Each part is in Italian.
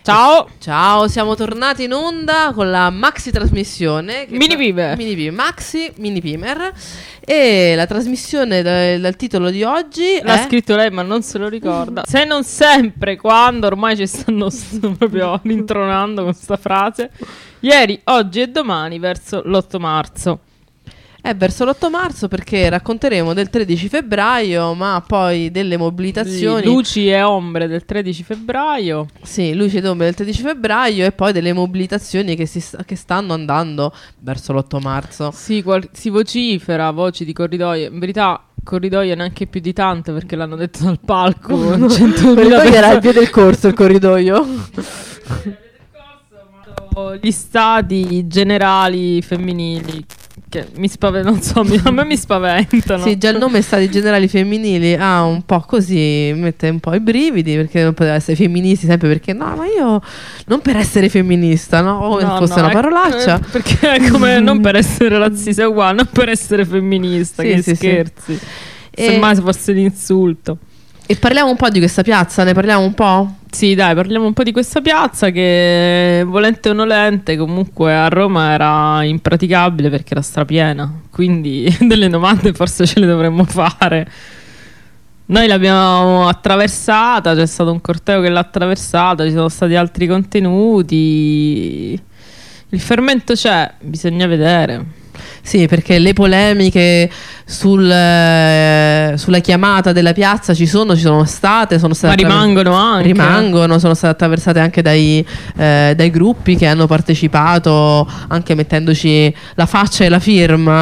Ciao, siamo tornati in onda con la maxi trasmissione Mini Pimer, Maxi Mini Pimer. E la trasmissione dal titolo di oggi l'ha scritto lei ma non se lo ricorda. Se non sempre, quando ormai ci stanno proprio rintronando con sta frase. Ieri, oggi e domani verso l'8 marzo. Verso l'8 marzo perché racconteremo del 13 febbraio, ma poi delle mobilitazioni. Luci e ombre del 13 febbraio. Sì, luci ed ombre del 13 febbraio e poi delle mobilitazioni che stanno andando verso l'8 marzo. Sì, si vocifera, voci di corridoio. In verità corridoio neanche più di tante perché l'hanno detto dal palco. Corridoio era il via del corso, il corridoio. Gli stati generali femminili che non so, a me mi spaventano. Sì, già il nome stati generali femminili ha un po' così, mette un po' i brividi perché non poteva essere femministi sempre perché no, ma io non per essere femminista, no? O fosse una parolaccia. Perché è come non per essere razzista, è uguale, non per essere femminista, sì, che sì, scherzi. Sì. Semmai fosse l'insulto. E parliamo un po' di questa piazza, ne parliamo un po'? Sì, dai, parliamo un po' di questa piazza che, volente o nolente, comunque a Roma era impraticabile perché era strapiena. Quindi delle domande forse ce le dovremmo fare. Noi l'abbiamo attraversata, c'è stato un corteo che l'ha attraversata, ci sono stati altri contenuti. Il fermento c'è, bisogna vedere. Sì, perché le polemiche sulla chiamata della piazza ci sono state ma rimangono anche. Sono state attraversate anche dai gruppi che hanno partecipato, anche mettendoci la faccia e la firma.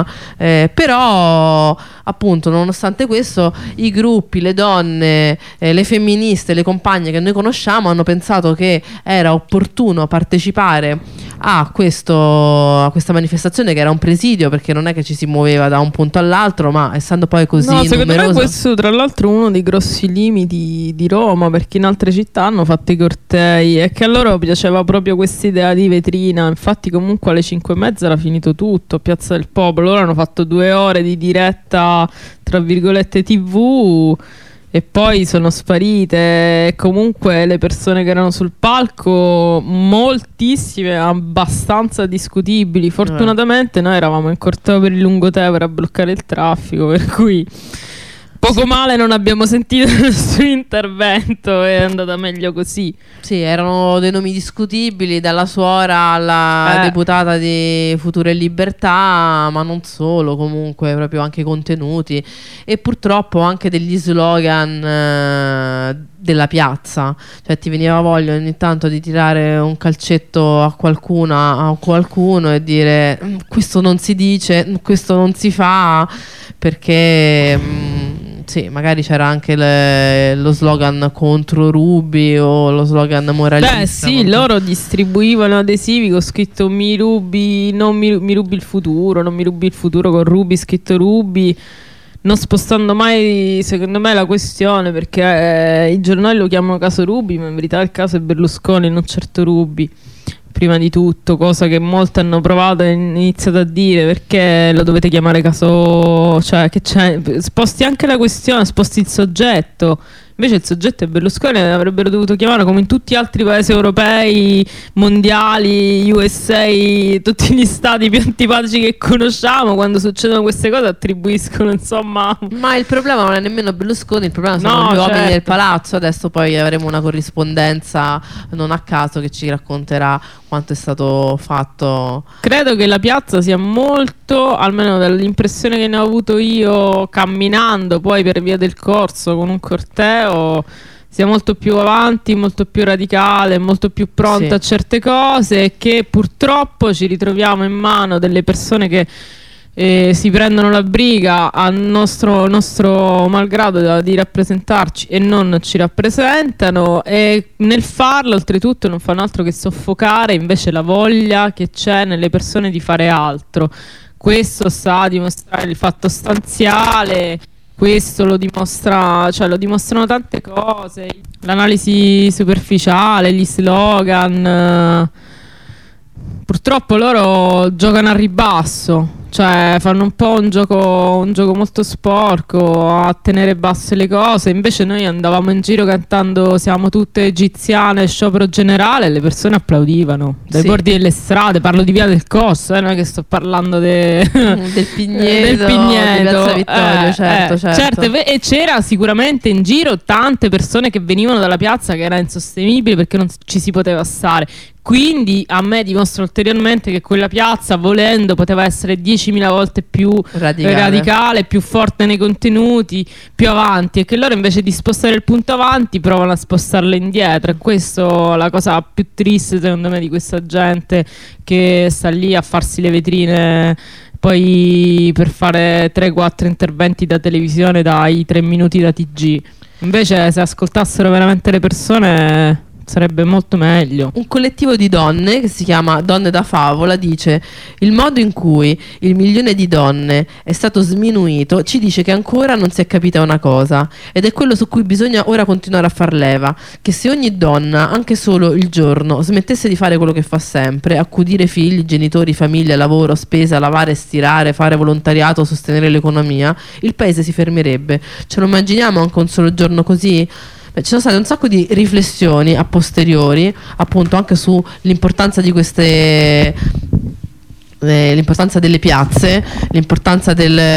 Però, appunto, nonostante questo, i gruppi, le donne, le femministe, le compagne che noi conosciamo hanno pensato che era opportuno partecipare a questa manifestazione che era un presidio, perché non è che ci si muoveva da un punto all'altro, ma essendo poi così secondo me questo tra l'altro è uno dei grossi limiti di Roma, perché in altre città hanno fatto i cortei e che a loro piaceva proprio questa idea di vetrina. Infatti comunque alle 5:30 era finito tutto, Piazza del Popolo. Loro hanno fatto 2 ore di diretta tra virgolette TV e poi sono sparite. Comunque le persone che erano sul palco, moltissime, abbastanza discutibili. Fortunatamente noi eravamo in corteo per il Lungotevere a bloccare il traffico, per cui poco male, non abbiamo sentito il suo intervento, è andata meglio così. Sì, erano dei nomi discutibili, dalla suora alla deputata di Futuro e Libertà, ma non solo, comunque proprio anche contenuti e purtroppo anche degli slogan della piazza. Cioè ti veniva voglia ogni tanto di tirare un calcetto a qualcuno e dire questo non si dice, questo non si fa, perché sì, magari c'era anche lo slogan contro Ruby o lo slogan moralista. Beh sì, loro distribuivano adesivi con scritto mi rubi il futuro, non mi rubi il futuro, con Ruby scritto Ruby, non spostando mai secondo me la questione, perché i giornali lo chiamano caso Ruby, ma in verità il caso è Berlusconi, non certo Ruby. Prima di tutto, cosa che molti hanno provato e iniziato a dire, perché lo dovete chiamare caso, cioè che c'è, sposti anche la questione, sposti il soggetto. Invece il soggetto è Berlusconi, avrebbero dovuto chiamare come in tutti gli altri paesi europei, mondiali, USA, tutti gli stati più antipatici che conosciamo. Quando succedono queste cose attribuiscono, insomma. Ma il problema non è nemmeno Berlusconi, il problema sono gli uomini del palazzo. Adesso poi avremo una corrispondenza non a caso che ci racconterà quanto è stato fatto. Credo che la piazza sia molto, almeno dall'impressione che ne ho avuto io camminando poi per via del corso con un corteo, sia molto più avanti, molto più radicale, molto più pronta a certe cose, e che purtroppo ci ritroviamo in mano delle persone che si prendono la briga a nostro malgrado di rappresentarci e non ci rappresentano, e nel farlo oltretutto non fanno altro che soffocare invece la voglia che c'è nelle persone di fare altro. Questo sta a dimostrare il fatto stanziale. Questo lo dimostra, cioè lo dimostrano tante cose, l'analisi superficiale, gli slogan. Purtroppo loro giocano a ribasso, cioè fanno un po' un gioco molto sporco a tenere basse le cose. Invece noi andavamo in giro cantando "Siamo tutte egiziane, sciopero generale", e le persone applaudivano dai bordi delle strade. Parlo di Via del Corso, non è che sto parlando del Pigneto, del Pigneto. Di Piazza Vittorio, certo. E c'era sicuramente in giro tante persone che venivano dalla piazza, che era insostenibile perché non ci si poteva stare. Quindi a me dimostra ulteriormente che quella piazza, volendo, poteva essere 10.000 volte più radicale, più forte nei contenuti, più avanti, e che loro invece di spostare il punto avanti provano a spostarlo indietro. E questo è la cosa più triste secondo me di questa gente che sta lì a farsi le vetrine poi per fare 3-4 interventi da televisione dai 3 minuti da TG. Invece se ascoltassero veramente le persone sarebbe molto meglio. Un collettivo di donne che si chiama Donne da Favola dice: il modo in cui il 1.000.000 di donne è stato sminuito ci dice che ancora non si è capita una cosa, ed è quello su cui bisogna ora continuare a far leva, che se ogni donna, anche solo il giorno, smettesse di fare quello che fa sempre, accudire figli, genitori, famiglia, lavoro, spesa, lavare, stirare, fare volontariato, sostenere l'economia, il paese si fermerebbe. Ce lo immaginiamo anche un solo giorno così? Ci sono state un sacco di riflessioni a posteriori, appunto, anche sull'importanza di queste l'importanza delle piazze, l'importanza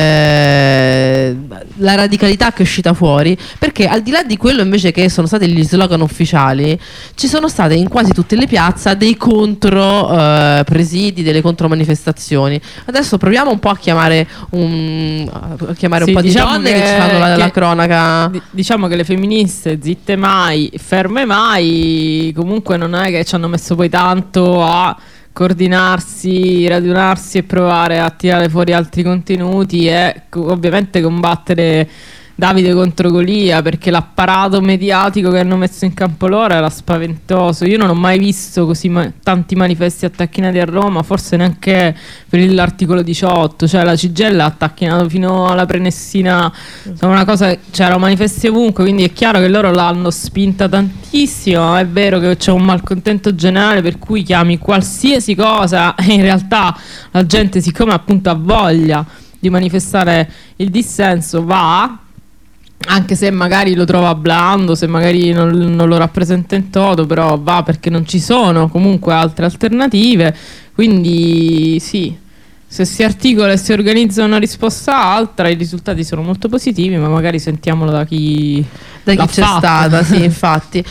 la radicalità che è uscita fuori, perché al di là di quello invece che sono stati gli slogan ufficiali, ci sono state in quasi tutte le piazze dei contro presidi, delle contromanifestazioni. Adesso proviamo un po' a chiamare un po' di donne che ci fanno la cronaca. Diciamo che le femministe zitte mai, ferme mai, comunque non è che ci hanno messo poi tanto a coordinarsi, radunarsi e provare a tirare fuori altri contenuti e ovviamente combattere Davide contro Golia, perché l'apparato mediatico che hanno messo in campo loro era spaventoso. Io non ho mai visto così tanti manifesti attacchinati a Roma, forse neanche per l'articolo 18, cioè la CGIL ha attacchinato fino alla Prenestina, una cosa, c'erano manifesti ovunque, quindi è chiaro che loro l'hanno spinta tantissimo. È vero che c'è un malcontento generale per cui chiami qualsiasi cosa e in realtà la gente, siccome appunto ha voglia di manifestare il dissenso, va, anche se magari lo trova blando, se magari non lo rappresenta in toto, però va perché non ci sono comunque altre alternative. Quindi sì, se si articola e si organizza una risposta altra, i risultati sono molto positivi, ma magari sentiamolo da chi c'è stata, sì, infatti.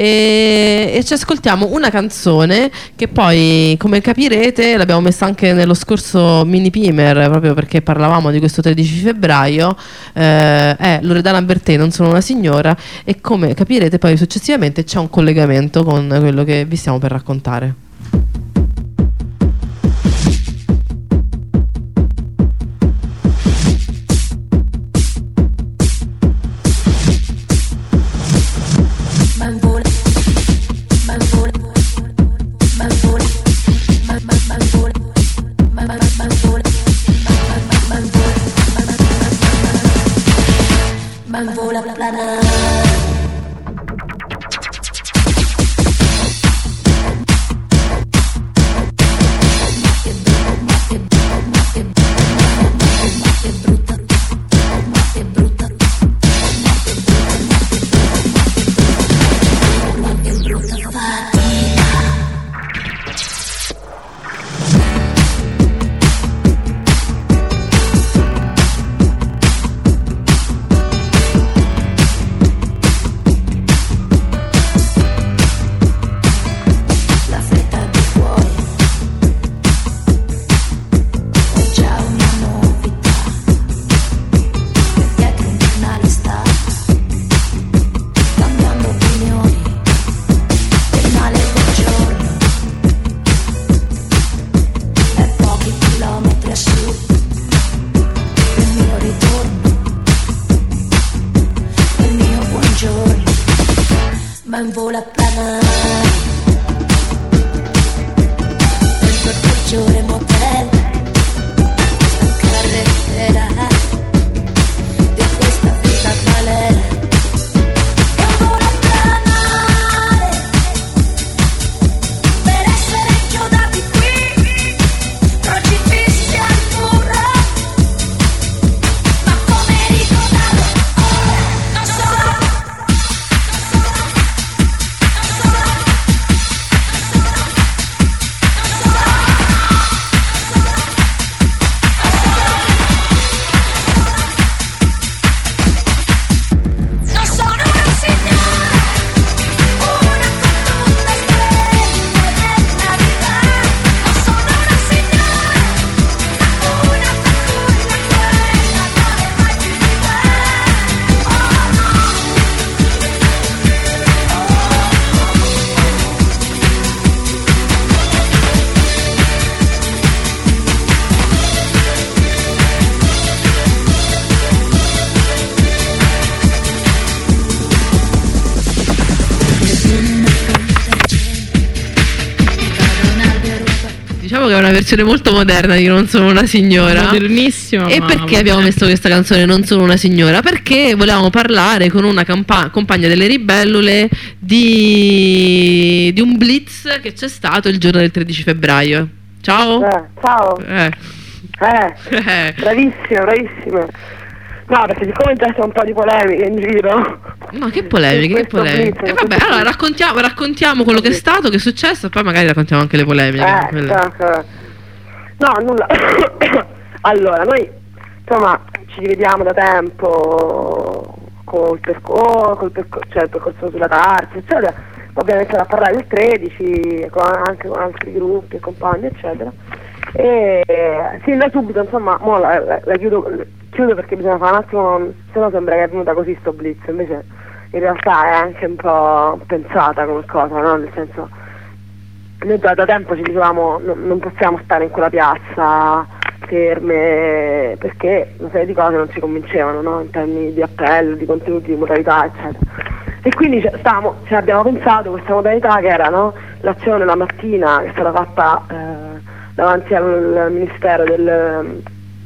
E ci ascoltiamo una canzone che poi, come capirete, l'abbiamo messa anche nello scorso mini primer, proprio perché parlavamo di questo 13 febbraio. È Loredana Bertè, Non sono una signora, e come capirete poi successivamente c'è un collegamento con quello che vi stiamo per raccontare. Per essere giudicati qui, crocifisso al muro. Diciamo che è una versione molto moderna di Non sono una signora. Modernissima. E perché abbiamo messo questa canzone Non sono una signora? Perché volevamo parlare con una compagna delle Ribellule di un blitz che c'è stato il giorno del 13 febbraio. Ciao. Ciao. Bravissima. No, perché siccome già c'è un po' di polemiche in giro. No, che polemiche. E vabbè, allora raccontiamo quello che è stato, che è successo, e poi magari raccontiamo anche le polemiche. No, nulla. Allora, noi insomma ci rivediamo da tempo col percorso sulla Tarsi, eccetera. Abbiamo iniziato a parlare del 13 anche con altri gruppi e compagni, eccetera. E sin da subito, insomma, mo la chiudo perché bisogna fare un attimo, se no sembra che è venuta così sto blitz, invece in realtà è anche un po' pensata come cosa, no? Nel senso, noi da tempo ci dicevamo non possiamo stare in quella piazza ferme, perché una serie di cose non ci convincevano, no? In termini di appello, di contenuti, di modalità, eccetera. E quindi ce abbiamo pensato questa modalità che era, no? L'azione la mattina che è stata fatta davanti al Ministero del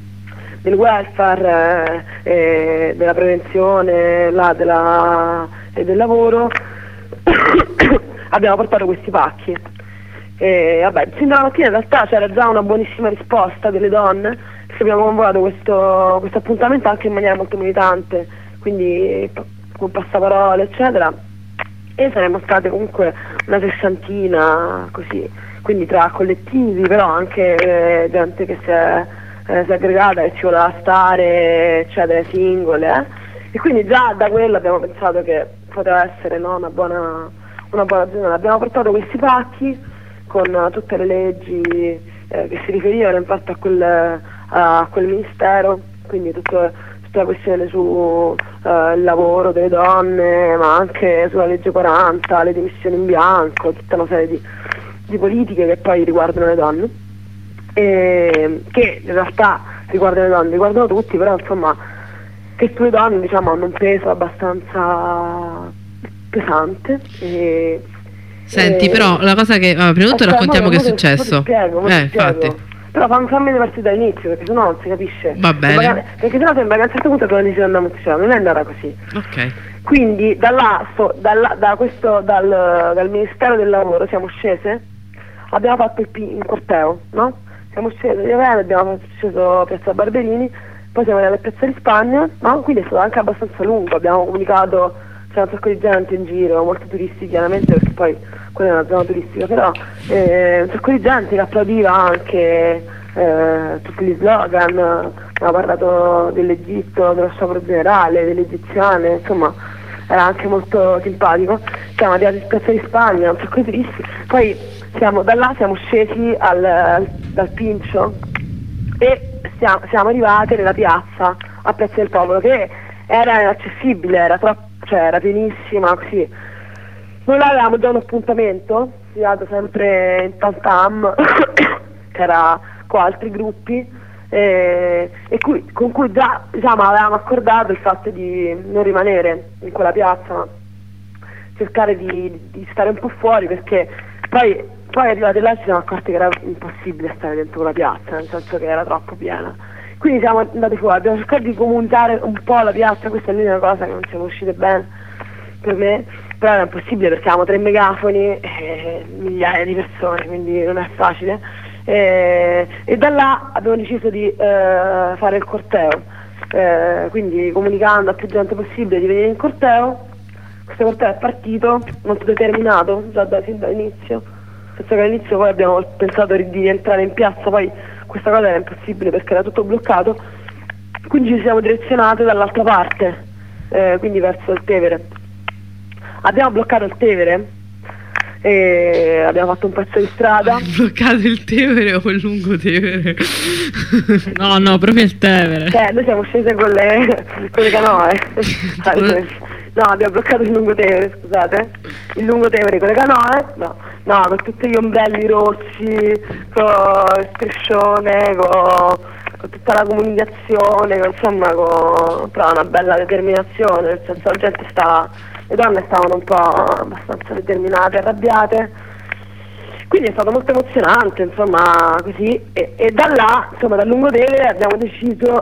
welfare, della prevenzione e del lavoro. Abbiamo portato questi pacchi. Sin dalla mattina in realtà c'era già una buonissima risposta delle donne, perché abbiamo convocato questo appuntamento anche in maniera molto militante, quindi con passaparole eccetera, e saremmo state comunque una sessantina così, quindi tra collettivi, però anche gente che si è aggregata, che ci voleva stare, eccetera, singole, e quindi già da quello abbiamo pensato che poteva essere, no, una buona giornata. Abbiamo portato questi pacchi con tutte le leggi che si riferivano infatti a quel ministero, quindi tutta la questione sul lavoro delle donne, ma anche sulla legge 40, le dimissioni in bianco, tutta una serie di politiche che poi riguardano le donne, e che in realtà riguardano tutti, però insomma che sulle donne, diciamo, hanno un peso abbastanza pesante. Senti, però la cosa che prima di tutto raccontiamo che è successo. Infatti. Però fammi partire dall'inizio, perché sennò non si capisce. Va bene. Perché sennò sembra che a un certo punto non si andiamo a non è andata così. Ok. Quindi dal Ministero del Lavoro siamo scese, abbiamo fatto il corteo, no? Siamo scesi di Avena, abbiamo sceso a Piazza Barberini, poi siamo andati a Piazza di Spagna, no? Quindi è stato anche abbastanza lungo, abbiamo comunicato, c'era un sacco di gente in giro, molti turisti chiaramente, perché poi quella è una zona turistica, però un sacco di gente che applaudiva anche tutti gli slogan, abbiamo parlato dell'Egitto, dello sciopero generale, delle egiziane, insomma era anche molto simpatico. Siamo arrivati in Piazza di Spagna, un sacco di turisti, poi da là siamo scesi dal Pincio e siamo arrivati nella piazza a Piazza del Popolo, che era inaccessibile, era pienissima, così. Noi là avevamo già un appuntamento, sempre in Tam Tam, che era con altri gruppi, con cui già, diciamo, avevamo accordato il fatto di non rimanere in quella piazza, ma cercare di stare un po' fuori, perché poi arrivati là ci siamo accorti che era impossibile stare dentro quella piazza, nel senso che era troppo piena. Quindi siamo andati fuori, abbiamo cercato di comunicare un po' la piazza. Questa è l'unica cosa che non siamo uscite bene per me, però era impossibile perché avevamo 3 megafoni e migliaia di persone, quindi non è facile. E da là abbiamo deciso di fare il corteo, quindi comunicando a più gente possibile di venire in corteo. Questo corteo è partito molto determinato già sin dall'inizio, penso che all'inizio poi abbiamo pensato di rientrare in piazza, poi questa cosa era impossibile perché era tutto bloccato, quindi ci siamo direzionate dall'altra parte, quindi verso il Tevere. Abbiamo bloccato il Tevere e abbiamo fatto un pezzo di strada. Hai bloccato il Tevere o il Lungotevere? No, proprio il Tevere. Noi siamo scese con le canoe. No, abbiamo bloccato il Lungotevere, scusate. Il Lungotevere con le canoe, no, con tutti gli ombrelli rossi, con il striscione, con tutta la comunicazione, però una bella determinazione, nel senso le donne stavano un po' abbastanza determinate, arrabbiate, Quindi è stato molto emozionante, insomma, così, e da là, insomma, dal Lungotevere abbiamo deciso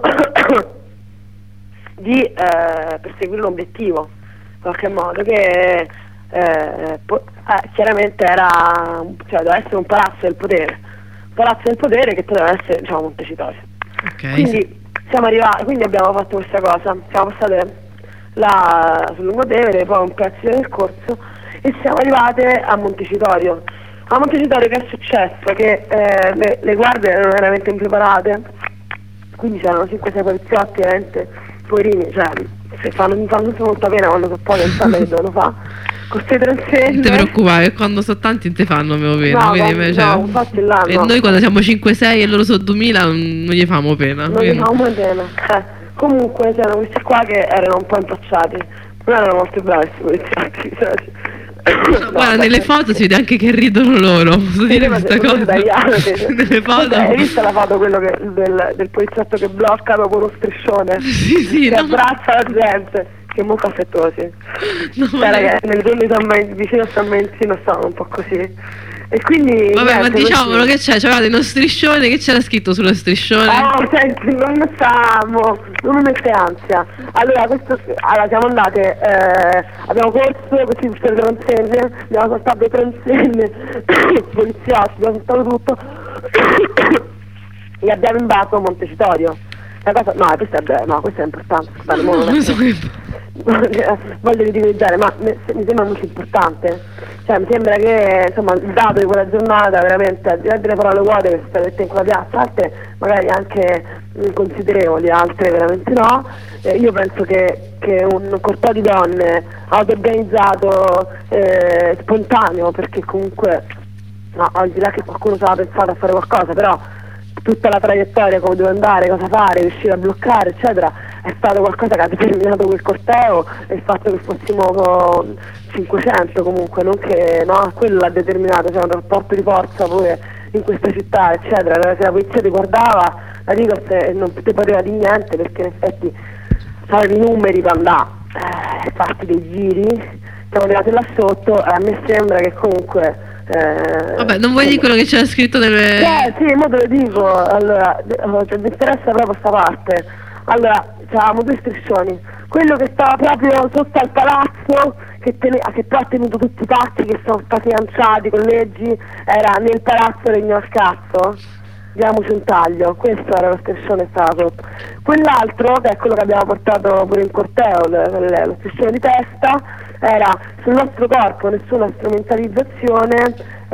di perseguire l'obiettivo, in qualche modo, che chiaramente doveva essere un palazzo del potere che poteva essere, diciamo, Montecitorio. Okay. Quindi siamo arrivati, quindi abbiamo fatto questa cosa, siamo passate là sul Lungotevere, poi un pezzo del corso, e siamo arrivate a Montecitorio. A Montecitorio che è successo? Che le guardie erano veramente impreparate, quindi c'erano 5-6 poliziotti, veramente poverini, cioè mi fanno sempre molta pena quando so poi pensando che devono fare con queste transenne. Non ti preoccupare, quando sono tanti non ti fanno meno pena. No, infatti là e noi quando siamo 5-6 e loro sono 2000 non gli famo pena. Non gli famo pena. Comunque c'erano questi qua che erano un po' impacciati, non erano molto bravi questi poliziotti, cioè. Guarda, nelle foto si vede anche che ridono loro. Posso dire questa cosa? Nelle foto. Hai visto la foto del poliziotto che blocca dopo uno striscione? Sì, che abbraccia la gente, che è molto affettuosi. Ragazzi, nel giorno vicino a San Valentino stavano un po' così. E quindi vabbè, ma diciamolo che c'avevate uno striscione, che c'era scritto sullo striscione? Senti, non mi mette ansia. Allora siamo andate, abbiamo corso così per le transenne, abbiamo saltato le transenne, poliziotti, abbiamo saltato tutto e abbiamo invaso Montecitorio. Questo è importante, voglio ridicolizzare, ma mi sembra molto importante, cioè mi sembra che insomma il dato di quella giornata veramente, al di là delle parole vuote che sono state dette in quella piazza, altre magari anche considerevoli, altre veramente no, io penso che un corteo di donne auto-organizzato, spontaneo, perché comunque al di là che qualcuno ci aveva pensato a fare qualcosa, però tutta la traiettoria, come dove andare, cosa fare, riuscire a bloccare, eccetera, è stato qualcosa che ha determinato quel corteo, e il fatto che fossimo 500 comunque, non che quello l'ha determinato, c'è un rapporto di forza pure in questa città, eccetera. Se la polizia ti guardava, la Digos non ti poteva dire niente, perché in effetti aveva i numeri per andare, farti dei giri, siamo arrivati là sotto, e a me sembra che comunque vabbè, non vuoi dire quello che c'era scritto nelle... sì, mo te lo dico. Allora, mi interessa proprio sta parte. Allora, c'avevamo due striscioni, quello che stava proprio sotto al palazzo, che poi ha tenuto tutti i pacchi che sono stati lanciati con leggi, era nel palazzo regno al cazzo, diamoci un taglio. Questo era lo striscione che stava sotto. Quell'altro, che è quello che abbiamo portato pure in corteo, lo striscione di testa, era sul nostro corpo nessuna strumentalizzazione,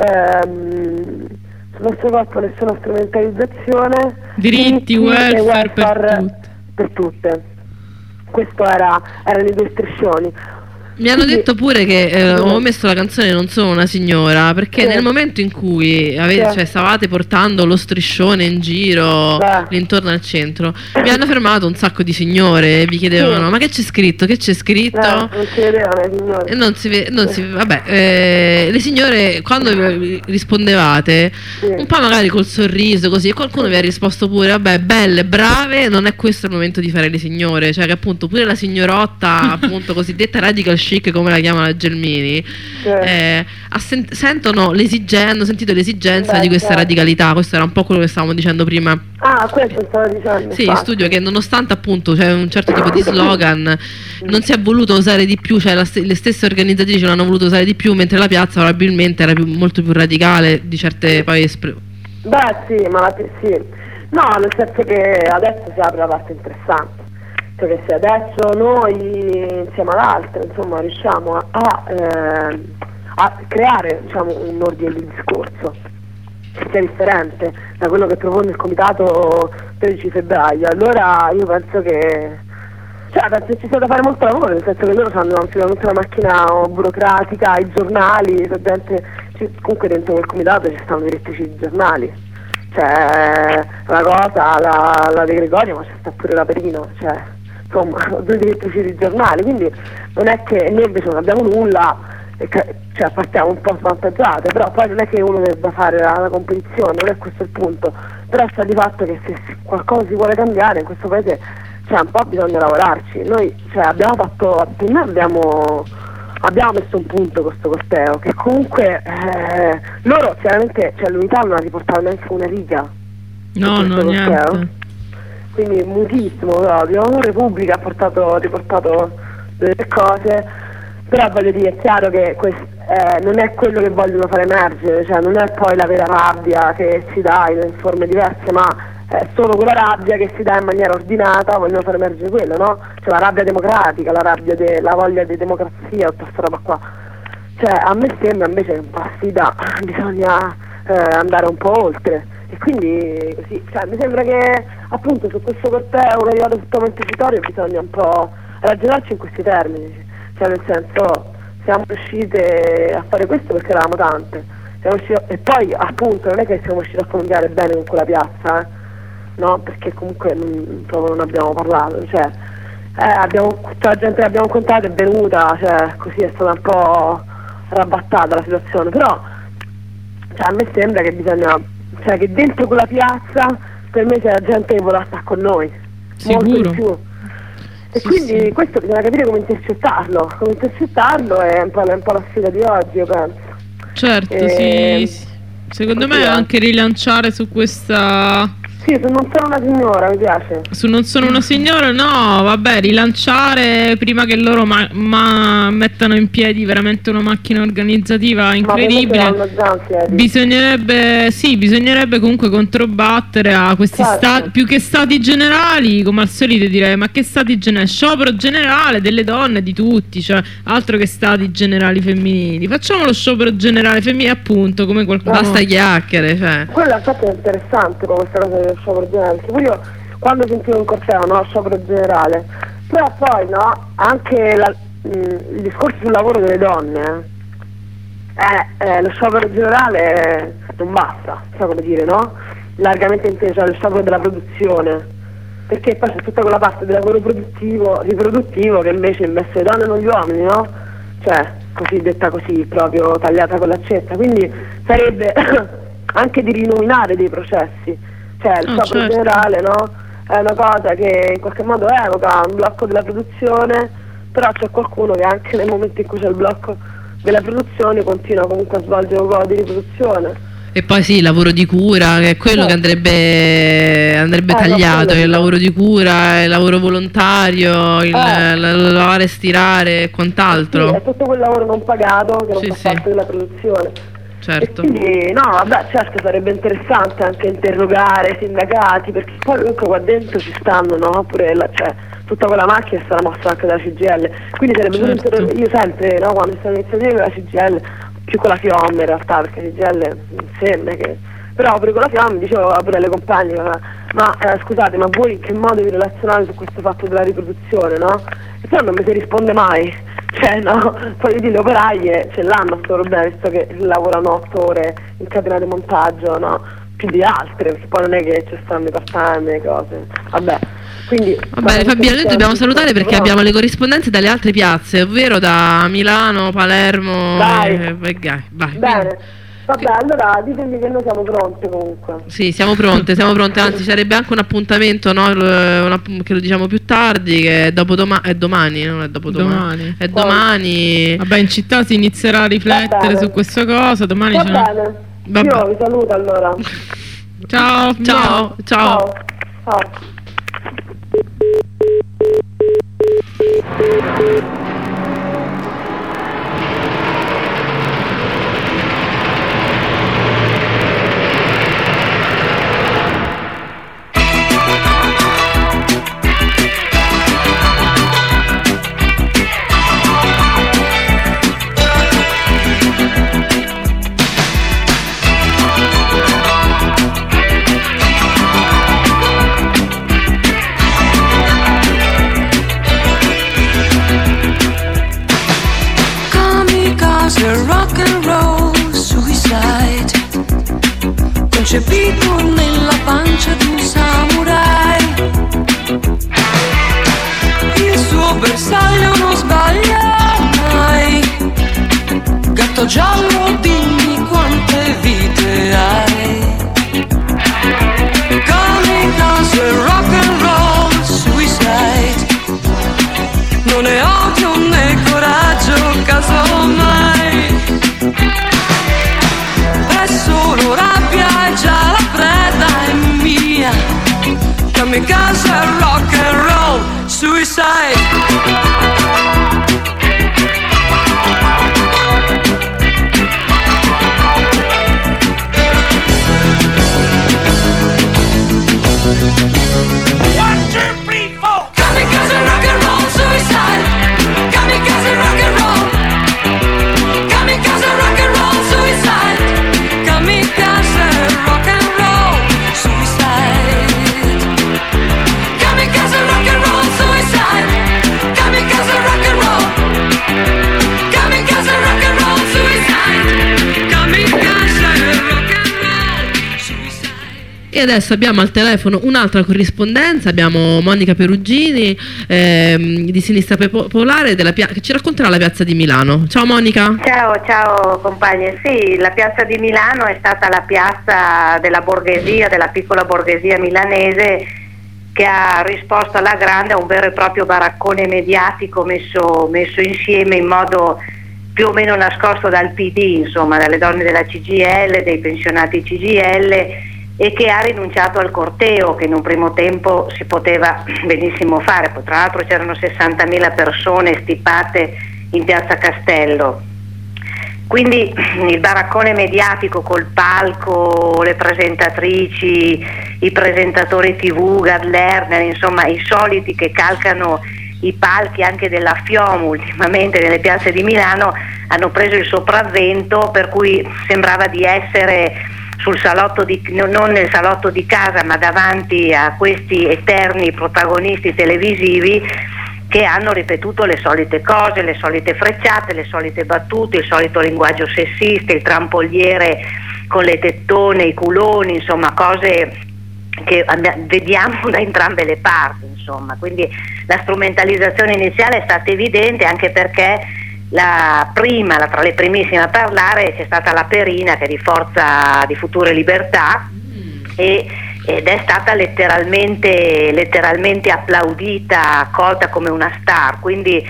diritti, welfare per tutte. Questo erano i due striscioni. Mi hanno detto pure che ho messo la canzone Non sono una signora, perché nel momento in cui stavate portando lo striscione in giro intorno al centro, mi hanno fermato un sacco di signore e vi chiedevano ma che c'è scritto? Che c'è scritto? Non si vedevano le signore. Vabbè, le signore quando rispondevate un po' magari col sorriso così, e qualcuno vi ha risposto pure vabbè, belle, brave, non è questo il momento di fare le signore, cioè che appunto pure la signorotta appunto cosiddetta radical chic, come la chiama la Gelmini, hanno sentito l'esigenza di questa radicalità. Questo era un po' quello che stavamo dicendo prima. Questo stavo dicendo. Sì, in studio, che nonostante appunto c'è un certo tipo di slogan, non si è voluto usare di più, cioè le stesse organizzatrici non hanno voluto usare di più, mentre la piazza probabilmente era molto più radicale di certe poi sì, no, nel senso che adesso si apre la parte interessante, che se adesso noi insieme all'altra insomma riusciamo a creare, diciamo, un ordine di discorso che sia differente da quello che propone il comitato 13 febbraio, allora io penso che ci sia da fare molto lavoro, nel senso che loro hanno tutta una macchina burocratica, i giornali, comunque dentro quel comitato ci stanno direttrici di giornali, cioè una cosa, la De Gregorio, ma c'è sta pure la Perino, insomma, due direttrici di giornali, quindi non è che noi invece non abbiamo nulla, partiamo un po' svantaggiate, però poi non è che uno debba fare la competizione, non è questo il punto, però sta di fatto che se qualcosa si vuole cambiare in questo paese, un po' bisogna lavorarci. Noi abbiamo abbiamo messo un punto con questo corteo, che comunque loro chiaramente, cioè l'Unità non ha riportato neanche una riga. No, niente. Quindi mutissimo proprio. Repubblica ha riportato delle cose, però voglio dire, è chiaro che non è quello che vogliono far emergere, cioè non è poi la vera rabbia che si dà in forme diverse, ma è solo quella rabbia che si dà in maniera ordinata, vogliono far emergere quello, no? Cioè la rabbia democratica, la rabbia la voglia di democrazia, tutta questa roba qua. Cioè a me sembra invece che un po' sfida bisogna andare un po' oltre. E quindi così, cioè, mi sembra che appunto su questo corteo che è arrivato tutto Montecitorio bisogna un po' ragionarci in questi termini, cioè nel senso siamo riuscite a fare questo perché eravamo tante, e poi appunto non è che siamo riusciti a comunicare bene con quella piazza, no? Perché comunque non abbiamo parlato, cioè tutta la gente che abbiamo incontrato è venuta, cioè così è stata un po' rabattata la situazione, però cioè, a me sembra che bisogna, cioè che dentro quella piazza per me c'è la gente che vuole stare con noi. Sicuro. Molto di più. E sì, quindi questo bisogna capire come intercettarlo è un po' la sfida di oggi, io penso. Certo, sì. Secondo me anche rilanciare su questa... Sì, su Non sono una signora, mi piace. Su Non sono una signora, no, vabbè, rilanciare prima che loro mettano in piedi veramente una macchina organizzativa incredibile. Bisognerebbe comunque controbattere a questi più che stati generali, come al solito direi, ma che stati generali? Sciopero generale delle donne, di tutti, cioè altro che stati generali femminili. Facciamo lo sciopero generale femminile, appunto, come qualcuno. Basta chiacchiere, cioè. Quello infatti è interessante con questa cosa dello sciopero generale, perché pure io quando sentivo in corteo, no, sciopero generale, però poi no, anche il discorso sul lavoro delle donne, lo sciopero generale non basta, so come dire, no? Largamente inteso, cioè lo sciopero della produzione, perché poi c'è tutta quella parte del lavoro riproduttivo che invece investe le donne e non gli uomini, no? Cioè, così detta così, proprio tagliata con l'accetta, quindi sarebbe anche di rinominare dei processi, cioè il sciopero generale, no? È una cosa che in qualche modo evoca un blocco della produzione, però c'è qualcuno che anche nel momento in cui c'è il blocco della produzione continua comunque a svolgere un ruolo di riproduzione. E poi sì, il lavoro di cura, che è quello che andrebbe tagliato, il lavoro di cura, il lavoro volontario, il lavare, stirare e quant'altro. Sì, è tutto quel lavoro non pagato che non fa parte della produzione. Certo. E quindi no, vabbè, certo sarebbe interessante anche interrogare i sindacati, perché poi comunque qua dentro ci stanno, no? Pure cioè, tutta quella macchina è stata mossa anche dalla CGIL, quindi sarebbe pure io sempre, no, quando sono iniziative con la CGIL, più con la FIOM in realtà, perché la CGIL non sembra che... Però pure con la FIOM dicevo pure alle compagne, ma scusate, ma voi in che modo vi relazionate su questo fatto della riproduzione, no? E però non mi si risponde mai, cioè no, poi le operaie ce l'hanno questo problema, visto che lavorano 8 ore in catena di montaggio, no? Più di altre, perché poi non è che ci stanno i part-time e cose, vabbè. Quindi, vabbè, Fabiola, noi dobbiamo salutare perché abbiamo le corrispondenze dalle altre piazze, ovvero da Milano, Palermo e vai. Bene. Vabbè, allora ditemi che noi siamo pronte comunque. Sì, siamo pronte, anzi sarebbe anche un appuntamento, no? Che lo diciamo più tardi, che è domani, non è dopodomani. È domani. Vabbè, in città si inizierà a riflettere su questa cosa, domani Va bene. Io vi saluto allora. Ciao. Ciao. Rock and roll suicide, concepito nella pancia di un samurai. Il suo bersaglio non sbaglia mai. Gatto giallo, dimmi quante vite hai. Kamikaze, rock and roll suicide, non è odio né coraggio casuale. kamikaze, rock and roll, suicide. E adesso abbiamo al telefono un'altra corrispondenza, abbiamo Monica Perugini di Sinistra Popolare che ci racconterà la piazza di Milano. Ciao Monica. Ciao compagni. Sì, la piazza di Milano è stata la piazza della borghesia, della piccola borghesia milanese, che ha risposto alla grande a un vero e proprio baraccone mediatico messo insieme in modo più o meno nascosto dal PD, insomma, dalle donne della CGIL, dei pensionati CGIL, e che ha rinunciato al corteo che in un primo tempo si poteva benissimo fare. Poi, tra l'altro c'erano 60.000 persone stipate in piazza Castello. Quindi il baraccone mediatico col palco, le presentatrici, i presentatori TV, Gad Lerner, insomma i soliti che calcano i palchi anche della FIOM ultimamente nelle piazze di Milano, hanno preso il sopravvento, per cui sembrava di essere sul salotto non nel salotto di casa, ma davanti a questi eterni protagonisti televisivi che hanno ripetuto le solite cose, le solite frecciate, le solite battute, il solito linguaggio sessista, il trampoliere con le tettone, i culoni, insomma cose che vediamo da entrambe le parti, insomma. Quindi la strumentalizzazione iniziale è stata evidente, anche perché tra le primissime a parlare c'è stata la Perina, che è di Forza di Futuro e Libertà, ed è stata letteralmente applaudita, accolta come una star. Quindi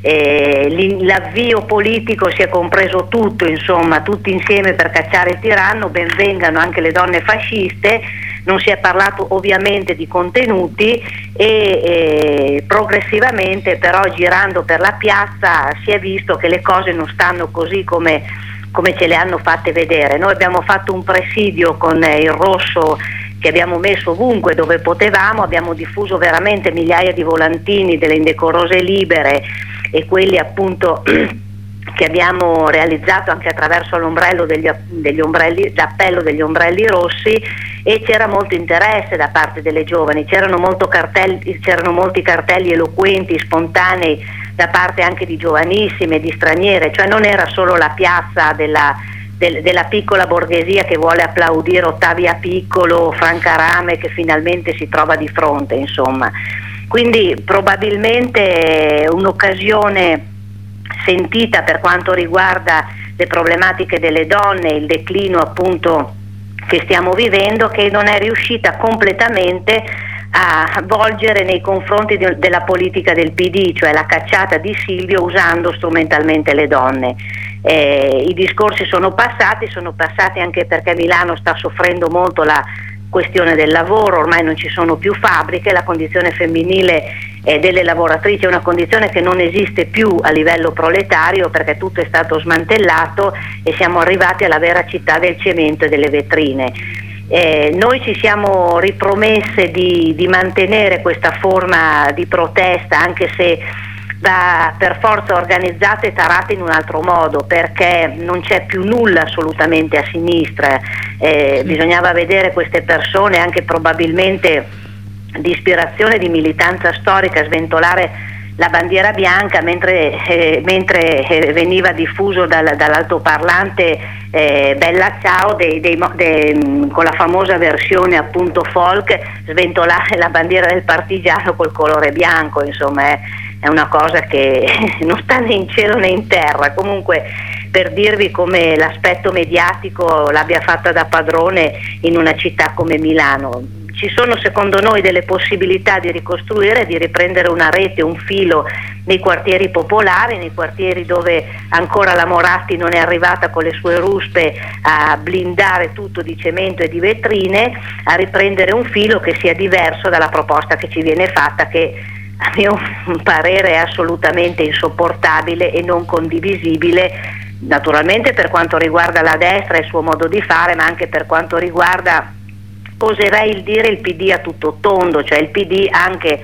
l'avvio politico si è compreso tutto, insomma, tutti insieme per cacciare il tiranno. Ben vengano anche le donne fasciste. Non si è parlato ovviamente di contenuti e progressivamente però, girando per la piazza, si è visto che le cose non stanno così come ce le hanno fatte vedere. Noi abbiamo fatto un presidio con il rosso che abbiamo messo ovunque dove potevamo, abbiamo diffuso veramente migliaia di volantini delle indecorose libere e quelli appunto che abbiamo realizzato anche attraverso l'ombrello l'appello degli ombrelli rossi, e c'era molto interesse da parte delle giovani, c'erano molti cartelli eloquenti, spontanei, da parte anche di giovanissime, di straniere, cioè non era solo la piazza della piccola borghesia che vuole applaudire Ottavia Piccolo, Franca Rame, che finalmente si trova di fronte, insomma. Quindi probabilmente un'occasione sentita per quanto riguarda le problematiche delle donne, il declino appunto che stiamo vivendo, che non è riuscita completamente a volgere nei confronti della politica del PD, cioè la cacciata di Silvio usando strumentalmente le donne. I discorsi sono passati anche perché Milano sta soffrendo molto la questione del lavoro, ormai non ci sono più fabbriche, la condizione femminile delle lavoratrici è una condizione che non esiste più a livello proletario, perché tutto è stato smantellato e siamo arrivati alla vera città del cemento e delle vetrine. Noi ci siamo ripromesse di mantenere questa forma di protesta, anche se va per forza organizzata e tarata in un altro modo, perché non c'è più nulla assolutamente a sinistra. Bisognava vedere queste persone, anche probabilmente di ispirazione, di militanza storica, sventolare la bandiera bianca mentre veniva diffuso dall'altoparlante Bella Ciao con la famosa versione appunto folk, sventolare la bandiera del partigiano col colore bianco, insomma è una cosa che non sta né in cielo né in terra. Comunque, per dirvi come l'aspetto mediatico l'abbia fatta da padrone in una città come Milano. ci sono secondo noi delle possibilità di ricostruire, di riprendere una rete, un filo nei quartieri popolari, nei quartieri dove ancora la Moratti non è arrivata con le sue ruspe a blindare tutto di cemento e di vetrine, a riprendere un filo che sia diverso dalla proposta che ci viene fatta, che a mio parere è assolutamente insopportabile e non condivisibile, naturalmente per quanto riguarda la destra e il suo modo di fare, ma anche per quanto riguarda, oserei il dire, il PD a tutto tondo, cioè il PD anche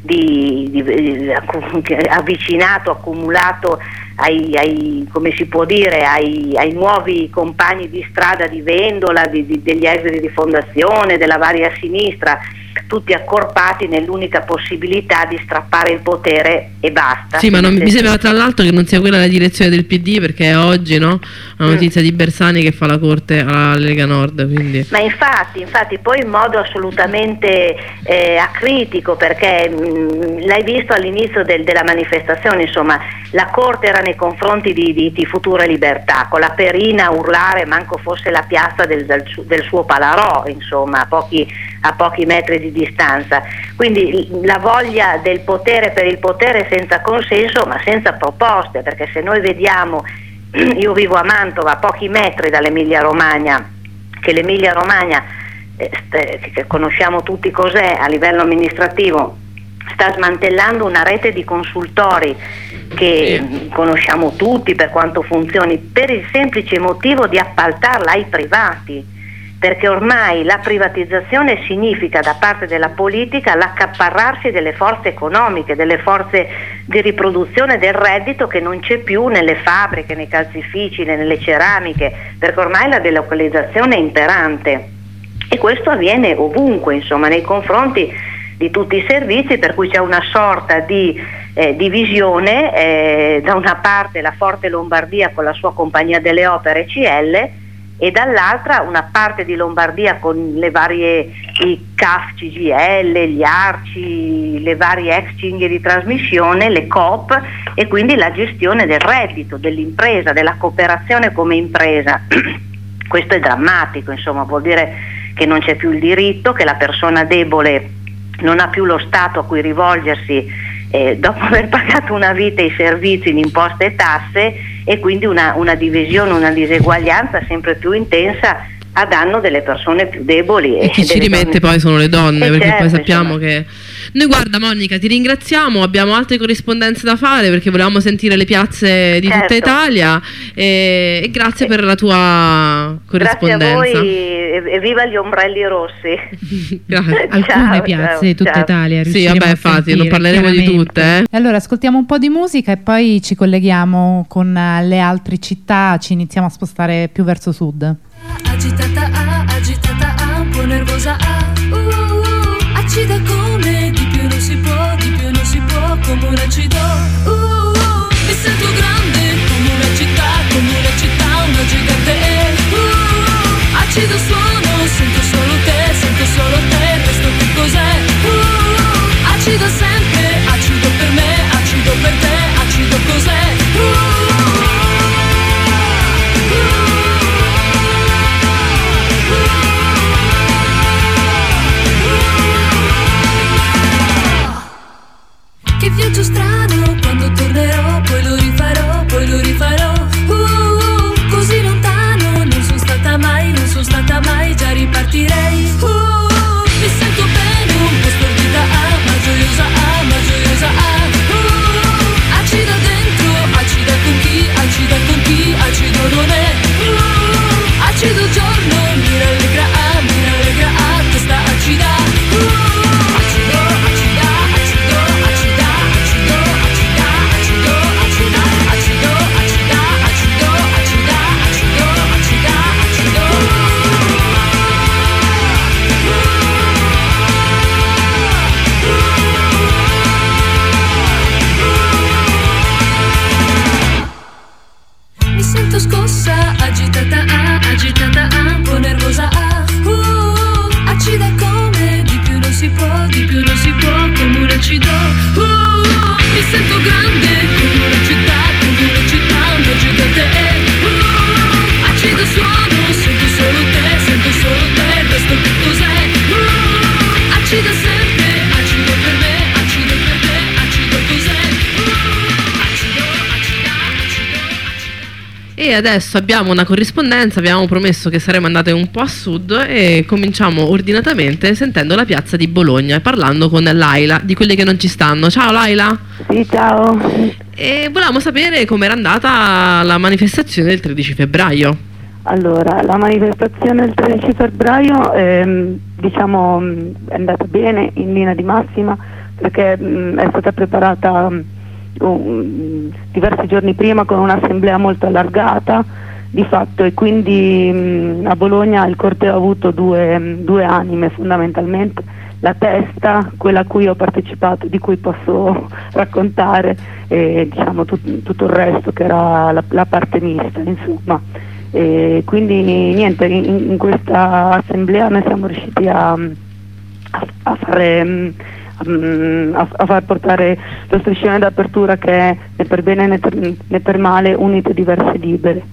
avvicinato, accumulato ai come si può dire, ai nuovi compagni di strada di Vendola, degli esuli di Fondazione, della varia sinistra, tutti accorpati nell'unica possibilità di strappare il potere e basta. Sì, ma mi sembra tra l'altro che non sia quella la direzione del PD, perché è oggi, no? La notizia di Bersani che fa la corte alla Lega Nord, quindi. Ma infatti poi in modo assolutamente acritico, perché l'hai visto all'inizio della manifestazione, insomma, la corte era nei confronti di Futura Libertà, con la perina a urlare manco fosse la piazza del suo Palarò, insomma, a pochi metri di distanza. Quindi la voglia del potere per il potere senza consenso, ma senza proposte, perché se noi vediamo, io vivo a Mantova, a pochi metri dall'Emilia Romagna, che l'Emilia Romagna che conosciamo tutti cos'è a livello amministrativo, sta smantellando una rete di consultori che conosciamo tutti per quanto funzioni, per il semplice motivo di appaltarla ai privati, perché ormai la privatizzazione significa da parte della politica l'accaparrarsi delle forze economiche, delle forze di riproduzione del reddito che non c'è più nelle fabbriche, nei calzifici, nelle ceramiche, perché ormai la delocalizzazione è imperante e questo avviene ovunque, insomma, nei confronti di tutti i servizi, per cui c'è una sorta di divisione, da una parte la Forte Lombardia con la sua Compagnia delle Opere CL, e dall'altra una parte di Lombardia con le varie i CAF CGL, gli ARCI, le varie ex cinghie di trasmissione, le Coop, e quindi la gestione del reddito, dell'impresa, della cooperazione come impresa. Questo è drammatico, insomma, vuol dire che non c'è più il diritto, che la persona debole non ha più lo Stato a cui rivolgersi dopo aver pagato una vita i servizi in imposte e tasse, e quindi una divisione, una diseguaglianza sempre più intensa a danno delle persone più deboli. E chi ci rimette poi sono le donne, perché certo, poi sappiamo che... Noi, guarda Monica, ti ringraziamo, abbiamo altre corrispondenze da fare perché volevamo sentire le piazze di tutta Italia, e grazie per la tua corrispondenza. Grazie a voi e viva gli ombrelli rossi. Alcune piazze di tutta Italia. Sì, vabbè, infatti, non parleremo di tutte. Allora, ascoltiamo un po' di musica e poi ci colleghiamo con le altre città, ci iniziamo a spostare più verso sud. Agitata A, un po' nervosa acida come di più non si può, come un acido. Mi sento grande come una città, una gigante. Acido suono, sento solo te, questo che cos'è? Acido sempre, acido per me, acido per te, acido cos'è? Che viaggio strano, quando tornerò, poi lo rifarò. Così lontano, non sono stata mai, già ripartirei. E adesso abbiamo una corrispondenza, abbiamo promesso che saremmo andate un po' a sud e cominciamo ordinatamente sentendo la piazza di Bologna e parlando con Laila, di quelli che non ci stanno. Ciao Laila! Sì, ciao. E volevamo sapere com'era andata la manifestazione del 13 febbraio. Allora, la manifestazione del 13 febbraio diciamo è andata bene in linea di massima, perché è stata preparata diversi giorni prima con un'assemblea molto allargata di fatto, e quindi a Bologna il corteo ha avuto due anime fondamentalmente: la testa, quella a cui ho partecipato, di cui posso raccontare, e diciamo tutto il resto che era la parte mista, insomma. E quindi niente, in questa assemblea noi siamo riusciti a far portare lo striscione d'apertura, che è né per bene né per male unite, diverse, libere,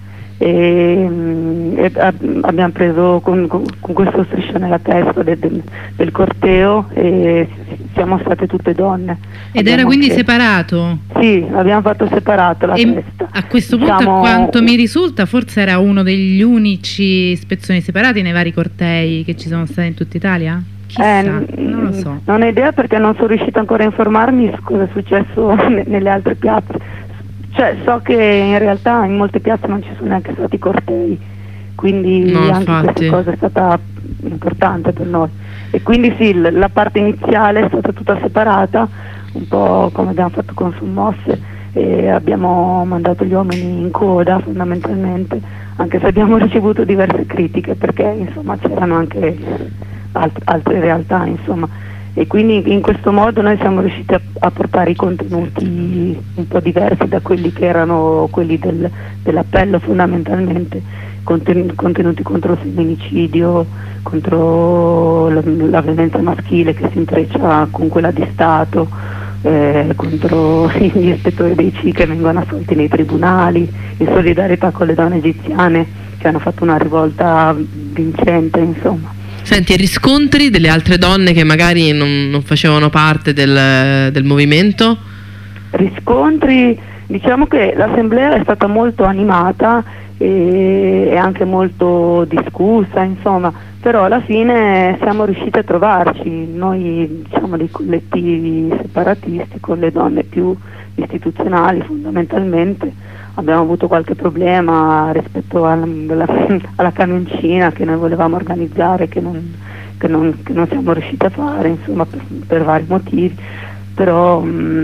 e abbiamo preso con questo striscione la testa del corteo, e siamo state tutte donne. Ed era quindi separato? Sì, l'abbiamo fatto separato la E testa. a questo punto, a quanto mi risulta, forse era uno degli unici spezzoni separati nei vari cortei che ci sono stati in tutta Italia? Chissà, non lo so. Non ho idea, perché non sono riuscita ancora a informarmi su cosa è successo nelle altre piazze. Cioè, so che in realtà in molte piazze non ci sono neanche stati cortei, quindi No, anche infatti. questa cosa è stata importante per noi. E quindi sì, la parte iniziale è stata tutta separata, un po' come abbiamo fatto con Sommosse, e abbiamo mandato gli uomini in coda fondamentalmente, anche se abbiamo ricevuto diverse critiche, perché insomma c'erano anche altre realtà, insomma. E quindi in questo modo noi siamo riusciti a portare i contenuti un po' diversi da quelli che erano quelli dell'appello, fondamentalmente contenuti contro il femminicidio, contro la violenza maschile che si intreccia con quella di Stato, contro gli ispettori dei CI che vengono assolti nei tribunali, in solidarietà con le donne egiziane che hanno fatto una rivolta vincente, insomma. Senti, e riscontri delle altre donne che magari non facevano parte del movimento? Riscontri, diciamo che l'assemblea è stata molto animata e anche molto discussa, insomma, però alla fine siamo riusciti a trovarci, noi diciamo dei collettivi separatisti con le donne più istituzionali fondamentalmente. Abbiamo avuto qualche problema rispetto alla camioncina che noi volevamo organizzare, che non siamo riusciti a fare, insomma, per vari motivi, però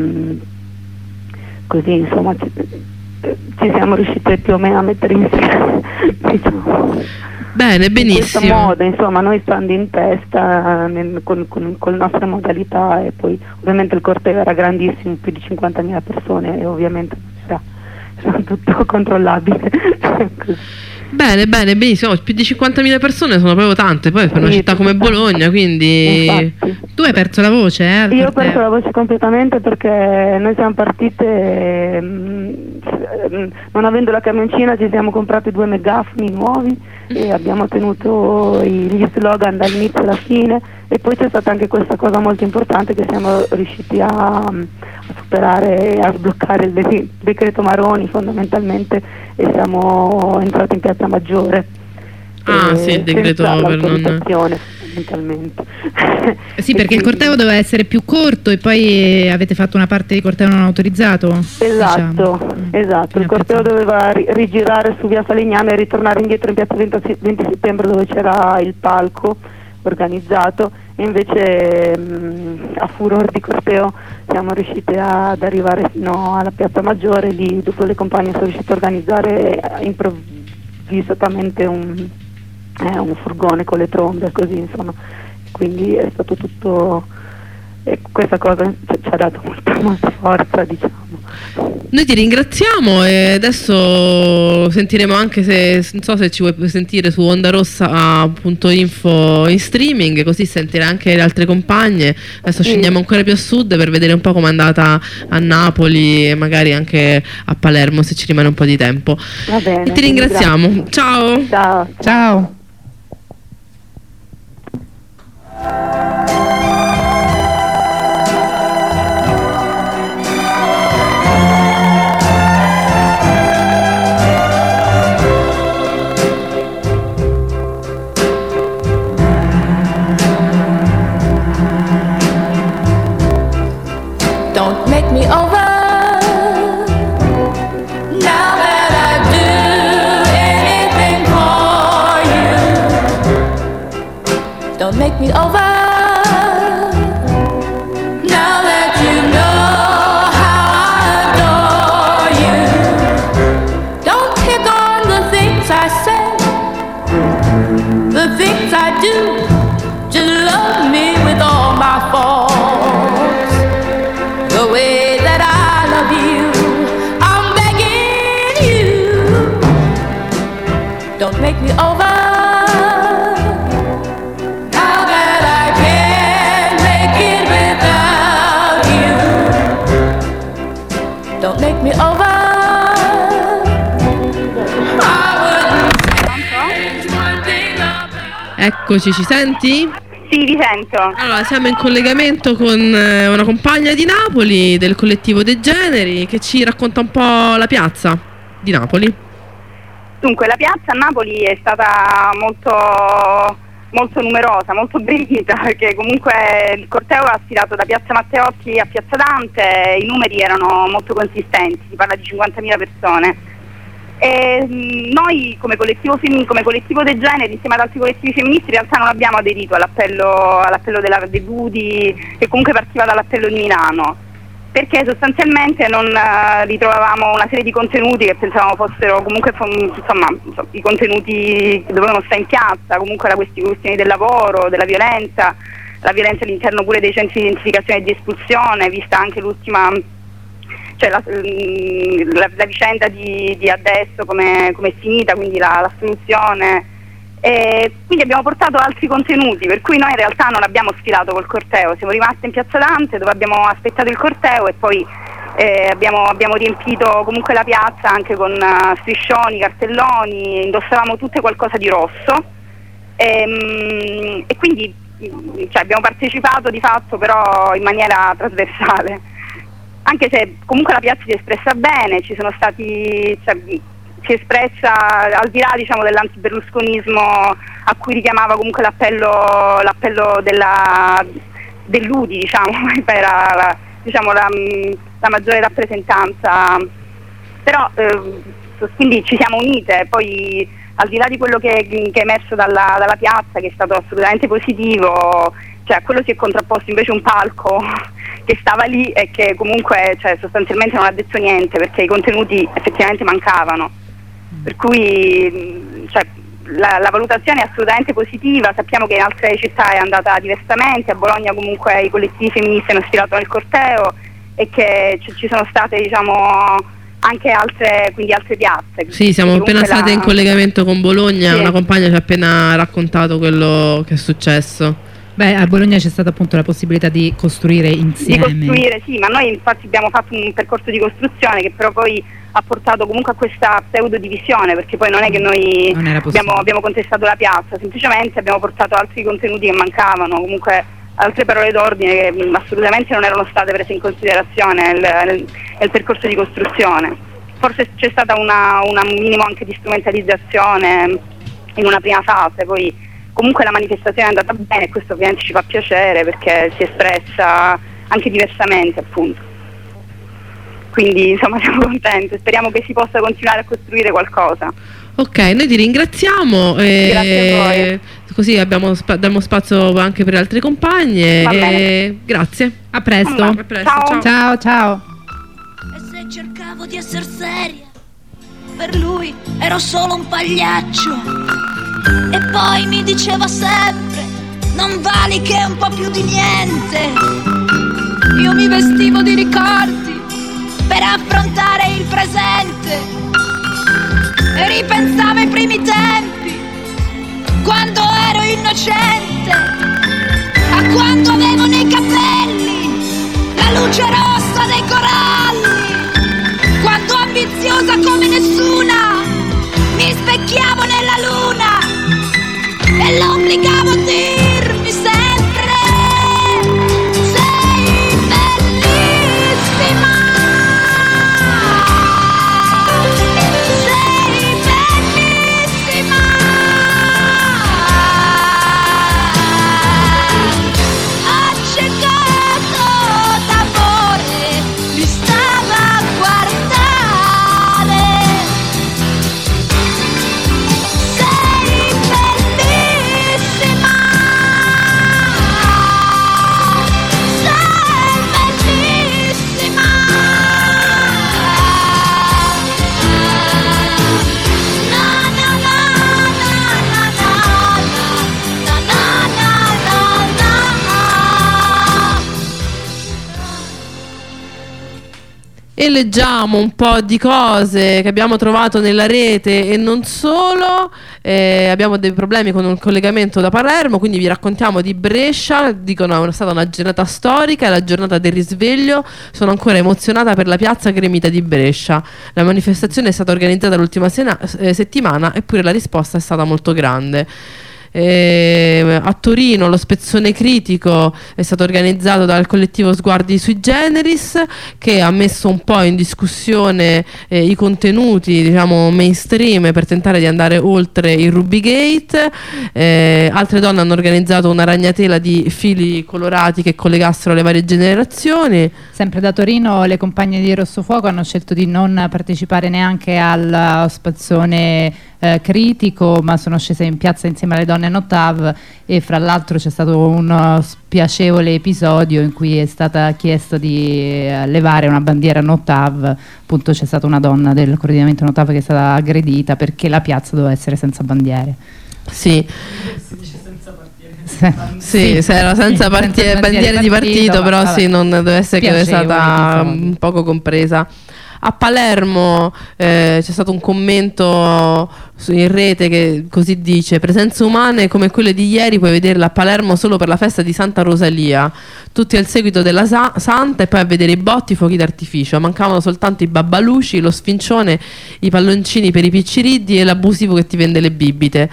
così insomma ci siamo riusciti più o meno a mettere insieme, diciamo. Bene, benissimo. In questo modo, insomma, noi stando in testa con le nostre modalità, e poi ovviamente il corteo era grandissimo, più di 50.000 persone, e ovviamente era tutto controllabile. Bene, benissimo. Più di 50.000 persone sono proprio tante, poi per una Sì, città come Bologna, quindi... Infatti. Tu hai perso la voce, al Io ho corteo? perso la voce completamente, perché noi siamo partite non avendo la camioncina, ci siamo comprati 2 megafoni nuovi e abbiamo tenuto gli slogan dall'inizio alla fine, e poi c'è stata anche questa cosa molto importante, che siamo riusciti a superare e a sbloccare il decreto Maroni fondamentalmente, e siamo entrati in Piazza Maggiore. Sì, il decreto senza per non... l'autorizzazione, fondamentalmente. Sì, E perché il quindi- corteo doveva essere più corto e poi avete fatto una parte di corteo non autorizzato? Esatto, diciamo. esatto. Il corteo doveva rigirare su via Falegname e ritornare indietro in piazza 20 settembre, dove c'era il palco organizzato, e invece a furor di corteo siamo riusciti ad arrivare fino alla piazza Maggiore. Lì dopo le compagne sono riuscite a organizzare improvvisatamente un furgone con le trombe, così insomma, quindi è stato tutto, e questa cosa ci ha dato molta forza, diciamo. Noi ti ringraziamo e adesso sentiremo anche, se non so se ci vuoi sentire su ondarossa.info in streaming, così sentirai anche le altre compagne. Adesso Sì. scendiamo ancora più a sud per vedere un po' com'è andata a Napoli e magari anche a Palermo, se ci rimane un po' di tempo. Va bene, E ti ringraziamo. Ciao. Ciao. Ciao. Don't make me over. Now that you know how I adore you, don't pick on the things I say, the things I do. Just love me with all my faults, the way that I love you. I'm begging you, don't make me over. Don't make me over. Eccoci, ci senti? Sì, vi sento. Allora, siamo in collegamento con una compagna di Napoli del collettivo De Generi che ci racconta un po' la piazza di Napoli. Dunque, la piazza a Napoli è stata molto numerosa, molto benita, perché comunque il corteo ha sfilato da Piazza Matteotti a Piazza Dante, i numeri erano molto consistenti, si parla di 50.000 persone. E noi come collettivo De Generi, insieme ad altri collettivi femministi, in realtà non abbiamo aderito all'appello dei Budi, che comunque partiva dall'appello di Milano, perché sostanzialmente non ritrovavamo una serie di contenuti che pensavamo fossero comunque i contenuti che dovevano stare in piazza, comunque la questione del lavoro, della violenza, la violenza all'interno pure dei centri di identificazione e di espulsione, vista anche l'ultima, cioè la vicenda di adesso come è finita, quindi la soluzione. E quindi abbiamo portato altri contenuti, per cui noi in realtà non abbiamo sfilato col corteo, siamo rimasti in Piazza Dante dove abbiamo aspettato il corteo e poi abbiamo riempito comunque la piazza anche con striscioni, cartelloni, indossavamo tutte qualcosa di rosso e quindi abbiamo partecipato di fatto, però in maniera trasversale, anche se comunque la piazza si è espressa bene, ci sono stati... si è espressa al di là, diciamo, dell'antiberlusconismo a cui richiamava comunque l'appello dell'UDI, diciamo, era la maggiore rappresentanza, però quindi ci siamo unite, poi al di là di quello che è emerso dalla piazza, che è stato assolutamente positivo, cioè a quello si è contrapposto invece un palco che stava lì e che comunque sostanzialmente non ha detto niente, perché i contenuti effettivamente mancavano. Per cui la valutazione è assolutamente positiva, sappiamo che in altre città è andata diversamente, a Bologna comunque i collettivi femministi hanno sfilato nel corteo e che ci sono state, diciamo, anche altre piazze. Sì, siamo appena state in collegamento con Bologna, sì. Una compagna ci ha appena raccontato quello che è successo. Beh, a Bologna c'è stata appunto la possibilità di costruire insieme. Di costruire, sì, ma noi infatti abbiamo fatto un percorso di costruzione che però poi ha portato comunque a questa pseudo divisione, perché poi non è che noi abbiamo contestato la piazza, semplicemente abbiamo portato altri contenuti che mancavano, comunque altre parole d'ordine che assolutamente non erano state prese in considerazione nel percorso di costruzione. Forse c'è stata un minimo anche di strumentalizzazione in una prima fase, poi comunque la manifestazione è andata bene e questo ovviamente ci fa piacere perché si è espressa anche diversamente, appunto. Quindi insomma siamo contenti, speriamo che si possa continuare a costruire qualcosa. Ok, noi ti ringraziamo Grazie a voi. Così diamo spazio anche per altre compagne. Grazie, a presto. A presto. Ciao. E se cercavo di essere seria, per lui ero solo un pagliaccio. E poi mi diceva sempre: non vali che un po' più di niente. Io mi vestivo di ricordi per affrontare il presente e ripensavo ai primi tempi, quando ero innocente, a quando avevo nei capelli la luce rossa dei coralli, quando ambiziosa come nessuna mi specchiavo nella luna e l'obbligavo a dirmi sempre: sei bellissima, sei bellissima. Accecato d'amore mi stava a guardare. Sei bellissima. E leggiamo un po' di cose che abbiamo trovato nella rete e non solo. Abbiamo dei problemi con un collegamento da Palermo, quindi vi raccontiamo di Brescia. Dicono che è stata una giornata storica, è la giornata del risveglio. Sono ancora emozionata per la piazza gremita di Brescia. La manifestazione è stata organizzata l'ultima settimana, eppure la risposta è stata molto grande. A Torino lo spezzone critico è stato organizzato dal collettivo Sguardi sui Generis, che ha messo un po' in discussione i contenuti, diciamo, mainstream, per tentare di andare oltre il Rubygate. Altre donne hanno organizzato una ragnatela di fili colorati che collegassero le varie generazioni. Sempre da Torino le compagne di Rossofuoco hanno scelto di non partecipare neanche al spezzone critico, ma sono scese in piazza insieme alle donne Notav, e fra l'altro c'è stato un spiacevole episodio in cui è stata chiesto di levare una bandiera Notav. Appunto c'è stata una donna del coordinamento Notav che è stata aggredita perché la piazza doveva essere senza bandiere. Sì. Si dice senza partire. Sì, se era senza bandiere di partito, però vabbè, sì, non deve essere che è stata un poco compresa. A Palermo c'è stato un commento in rete che così dice: presenze umane come quelle di ieri puoi vederla a Palermo solo per la festa di Santa Rosalia, tutti al seguito della Santa, e poi a vedere i botti, i fuochi d'artificio. Mancavano soltanto i babbaluci, lo sfincione, i palloncini per i picciriddi e l'abusivo che ti vende le bibite.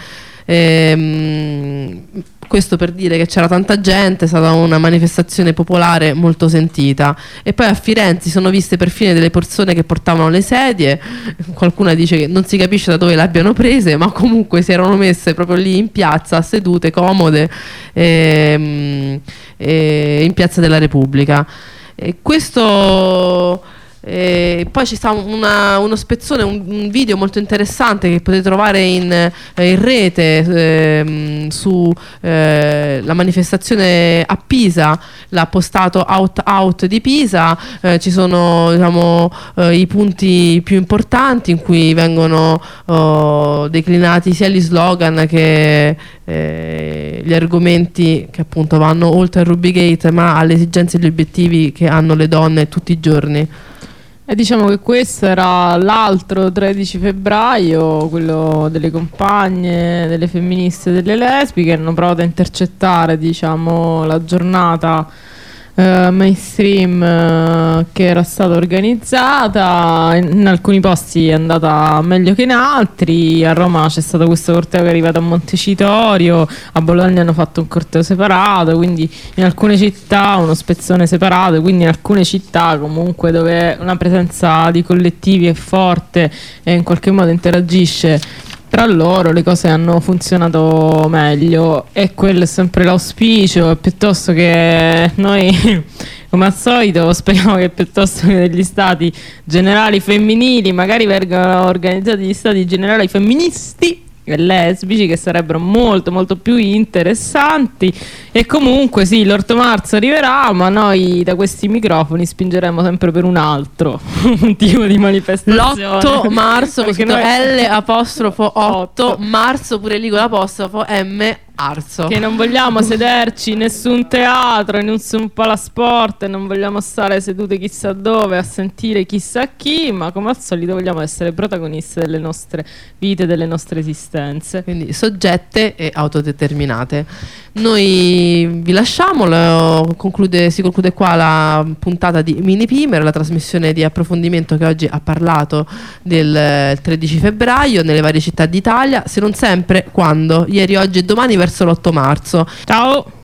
Questo per dire che c'era tanta gente, è stata una manifestazione popolare molto sentita. E poi a Firenze sono viste perfino delle persone che portavano le sedie. Qualcuno dice che non si capisce da dove le abbiano prese, ma comunque si erano messe proprio lì in piazza, sedute, comode, in Piazza della Repubblica. E questo... poi ci sta uno spezzone, un video molto interessante che potete trovare in rete su la manifestazione a Pisa. L'ha postato Out di Pisa. Ci sono, diciamo, i punti più importanti in cui vengono declinati sia gli slogan che gli argomenti che appunto vanno oltre al Rubygate, ma alle esigenze e agli obiettivi che hanno le donne tutti i giorni. E diciamo che questo era l'altro 13 febbraio, quello delle compagne, delle femministe e delle lesbiche, che hanno provato a intercettare, diciamo, la giornata mainstream che era stata organizzata. In alcuni posti è andata meglio che in altri. A Roma c'è stato questo corteo che è arrivato a Montecitorio, a Bologna hanno fatto un corteo separato, quindi in alcune città uno spezzone separato, quindi in alcune città comunque dove una presenza di collettivi è forte e in qualche modo interagisce tra loro, le cose hanno funzionato meglio, e quello è sempre l'auspicio. Piuttosto che noi, come al solito, speriamo che piuttosto che degli stati generali femminili magari vengano organizzati gli stati generali femministi e lesbici, che sarebbero molto molto più interessanti. E comunque sì, l'8 marzo arriverà, ma noi da questi microfoni spingeremo sempre per un altro tipo di manifestazione. L'8 marzo, perché noi... noi... L'8 marzo, pure lì con l'apostrofo M Arso. Che non vogliamo sederci in nessun teatro, in nessun palasport, non vogliamo stare sedute chissà dove a sentire chissà chi, ma come al solito vogliamo essere protagoniste delle nostre vite, delle nostre esistenze. Quindi soggette e autodeterminate. Noi vi lasciamo, si conclude qua la puntata di Mini Pimer, la trasmissione di approfondimento che oggi ha parlato del 13 febbraio nelle varie città d'Italia, se non sempre, quando, ieri, oggi e domani, verso l'8 marzo. Ciao!